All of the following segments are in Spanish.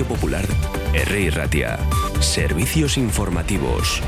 Radio Popular, Herri Ratia. Servicios informativos.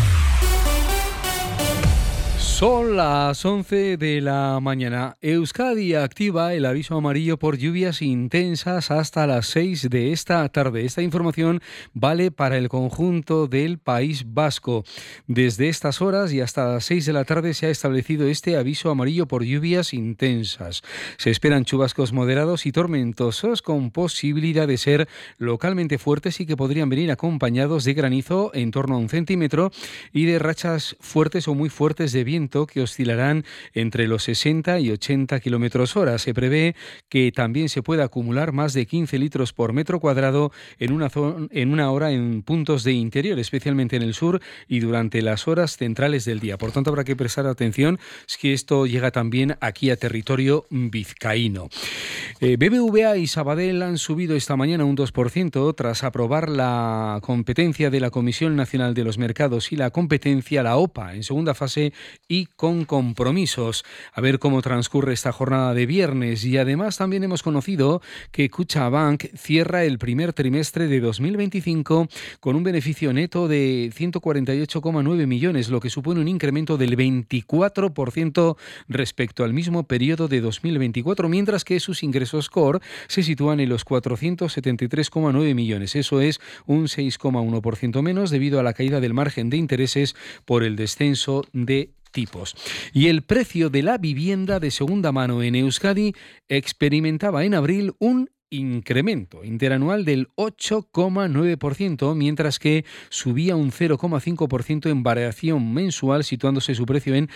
Son las 11 de la mañana. Euskadi activa el aviso amarillo por lluvias intensas hasta las 6 de esta tarde. Esta información vale para el conjunto del País Vasco. Desde estas horas y hasta las 6 de la tarde se ha establecido este aviso amarillo por lluvias intensas. Se esperan chubascos moderados y tormentosos con posibilidad de ser localmente fuertes y que podrían venir acompañados de granizo en torno a 1 centímetro y de rachas fuertes o muy fuertes de viento que oscilarán entre los 60 y 80 kilómetros hora. Se prevé que también se pueda acumular más de 15 litros por metro cuadrado en una hora en puntos de interior, especialmente en el sur y durante las horas centrales del día. Por tanto, habrá que prestar atención si que esto llega también aquí a territorio vizcaíno. BBVA y Sabadell han subido esta mañana un 2% tras aprobar la competencia de la Comisión Nacional de los Mercados y la Competencia, la OPA, en segunda fase y con compromisos. A ver cómo transcurre esta jornada de viernes. Y además también hemos conocido que Kutxabank cierra el primer trimestre de 2025 con un beneficio neto de 148,9 millones, lo que supone un incremento del 24% respecto al mismo periodo de 2024, mientras que sus ingresos core se sitúan en los 473,9 millones. Eso es un 6,1% menos debido a la caída del margen de intereses por el descenso de tipos. Y el precio de la vivienda de segunda mano en Euskadi experimentaba en abril un incremento interanual del 8,9%, mientras que subía un 0,5% en variación mensual, situándose su precio en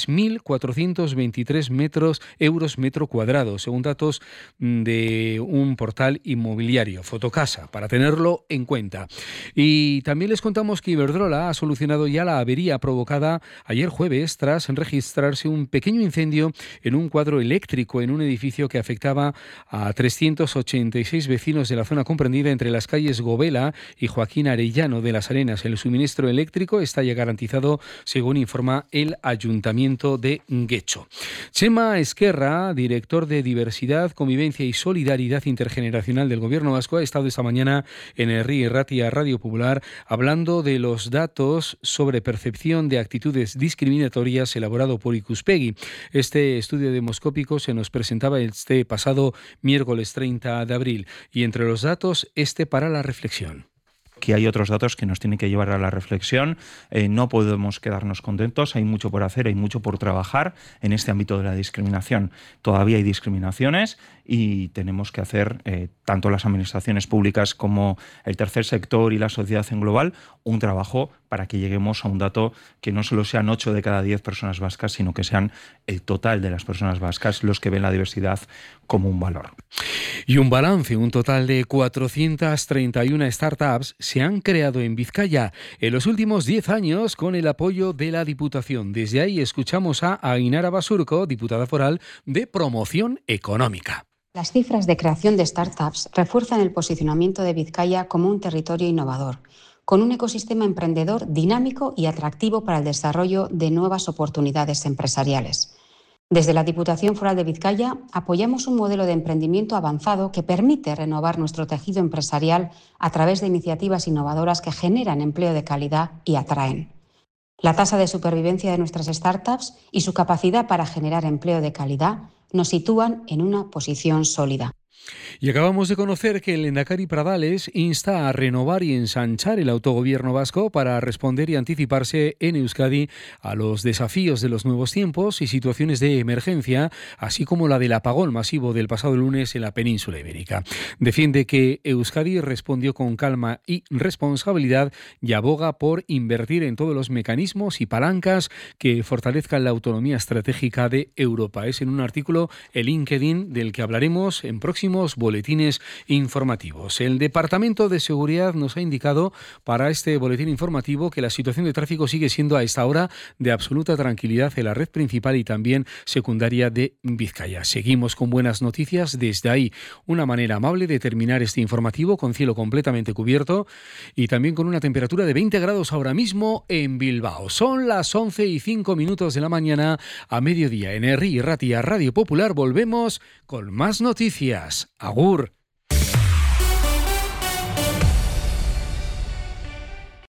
3.423 euros metro cuadrado, según datos de un portal inmobiliario, Fotocasa, para tenerlo en cuenta. Y también les contamos que Iberdrola ha solucionado ya la avería provocada ayer jueves tras registrarse un pequeño incendio en un cuadro eléctrico en un edificio que afectaba a 386 vecinos de la zona comprendida entre las calles Govela y Joaquín Arellano de las Arenas. El suministro eléctrico está ya garantizado, según informa el Ayuntamiento de Guecho. Chema Esquerra, director de Diversidad, Convivencia y Solidaridad Intergeneracional del Gobierno Vasco, ha estado esta mañana en Herri Ratia Radio Popular hablando de los datos sobre percepción de actitudes discriminatorias elaborado por Ikuspegi. Este estudio demoscópico se nos presentaba este pasado miércoles 30 de abril y entre los datos para la reflexión. Que hay otros datos que nos tienen que llevar a la reflexión. No podemos quedarnos contentos, hay mucho por hacer, hay mucho por trabajar en este ámbito de la discriminación. Todavía hay discriminaciones y tenemos que hacer, tanto las administraciones públicas como el tercer sector y la sociedad en global, un trabajo para que lleguemos a un dato que no solo sean 8 de cada 10 personas vascas, sino que sean el total de las personas vascas los que ven la diversidad como un valor. Y un balance, un total de 431 startups se han creado en Vizcaya en los últimos 10 años con el apoyo de la Diputación. Desde ahí escuchamos a Ainara Basurco, diputada foral de Promoción Económica. Las cifras de creación de startups refuerzan el posicionamiento de Vizcaya como un territorio innovador, con un ecosistema emprendedor dinámico y atractivo para el desarrollo de nuevas oportunidades empresariales. Desde la Diputación Foral de Vizcaya apoyamos un modelo de emprendimiento avanzado que permite renovar nuestro tejido empresarial a través de iniciativas innovadoras que generan empleo de calidad y atraen. La tasa de supervivencia de nuestras startups y su capacidad para generar empleo de calidad nos sitúan en una posición sólida. Y acabamos de conocer que el Lehendakari Pradales insta a renovar y ensanchar el autogobierno vasco para responder y anticiparse en Euskadi a los desafíos de los nuevos tiempos y situaciones de emergencia, así como la del apagón masivo del pasado lunes en la península ibérica. Defiende que Euskadi respondió con calma y responsabilidad y aboga por invertir en todos los mecanismos y palancas que fortalezcan la autonomía estratégica de Europa. Es en un artículo en LinkedIn del que hablaremos en próximos boletines informativos. El Departamento de Seguridad nos ha indicado para este boletín informativo que la situación de tráfico sigue siendo a esta hora de absoluta tranquilidad en la red principal y también secundaria de Vizcaya. Seguimos con buenas noticias desde ahí. Una manera amable de terminar este informativo con cielo completamente cubierto y también con una temperatura de 20 grados ahora mismo en Bilbao. Son las 11:05 de la mañana a mediodía en Herri Ratia Radio Popular. Volvemos con más noticias. Agur.